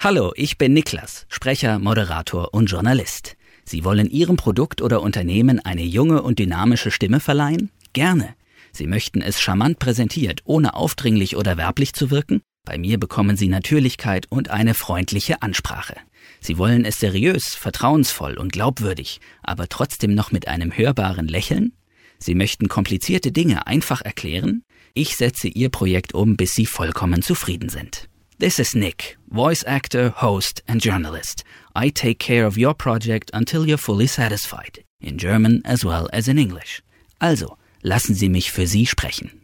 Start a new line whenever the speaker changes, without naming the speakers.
Hallo, ich bin Niklas, Sprecher, Moderator und Journalist. Sie wollen Ihrem Produkt oder Unternehmen eine junge und dynamische Stimme verleihen? Gerne. Sie möchten es charmant präsentiert, ohne aufdringlich oder werblich zu wirken? Bei mir bekommen Sie Natürlichkeit und eine freundliche Ansprache. Sie wollen es seriös, vertrauensvoll und glaubwürdig, aber trotzdem noch mit einem hörbaren Lächeln? Sie möchten komplizierte Dinge einfach erklären? Ich setze Ihr Projekt um, bis Sie vollkommen zufrieden sind. This is Nick, voice actor, host and journalist. I take care of your project until you're fully satisfied, in German as well as in English. Also, lassen Sie mich für Sie sprechen.